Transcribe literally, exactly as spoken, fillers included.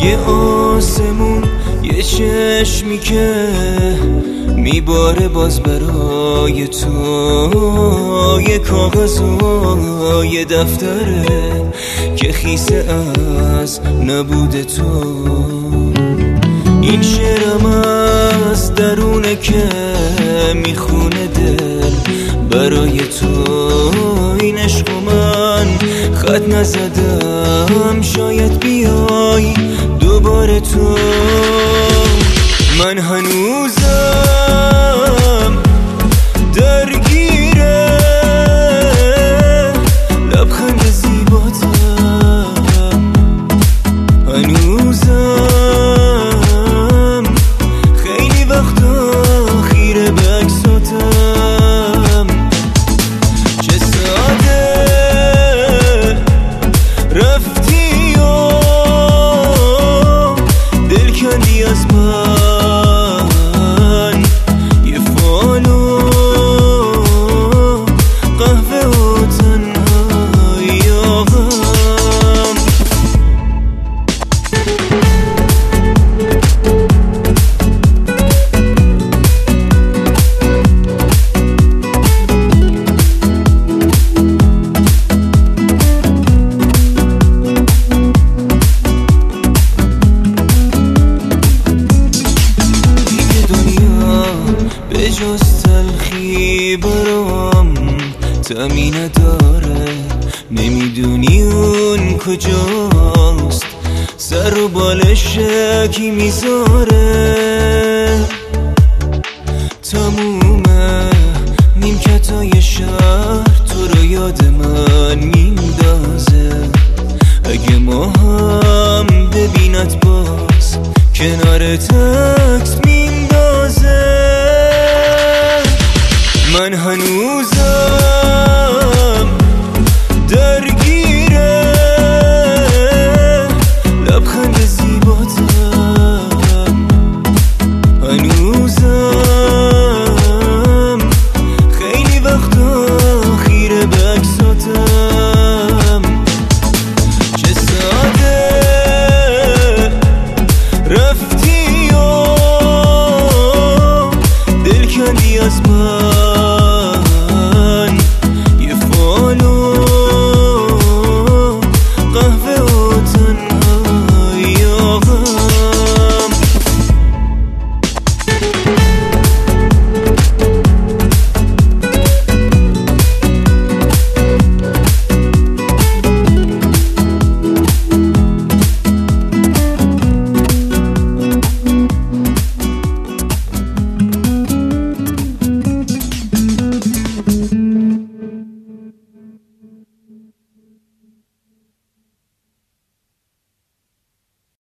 یه آسمون، یه چشمی که میباره باز برای تو، یه کاغذ و یه دفتره که خیسه از نبود تو. این شعرم از درونه که میخونه دل برای تو. این عشق من خط نزدم، شاید بیای دوباره تو. من هنوزم درگیره لبخند زیباتم، هنوزم خیلی وقتا خیره به عکساتم. چه ساده رفتی و دل کندی از من، یه فالو قهوه و تنهایی آقام. به جز تلخی برام تمی نداره، نمیدونی اون کجاست، سر و بالش کی میذاره. تمومه نیمکتای شهر تو رو یاد من میندازه. اگه ما هم ببینت باز کنارتم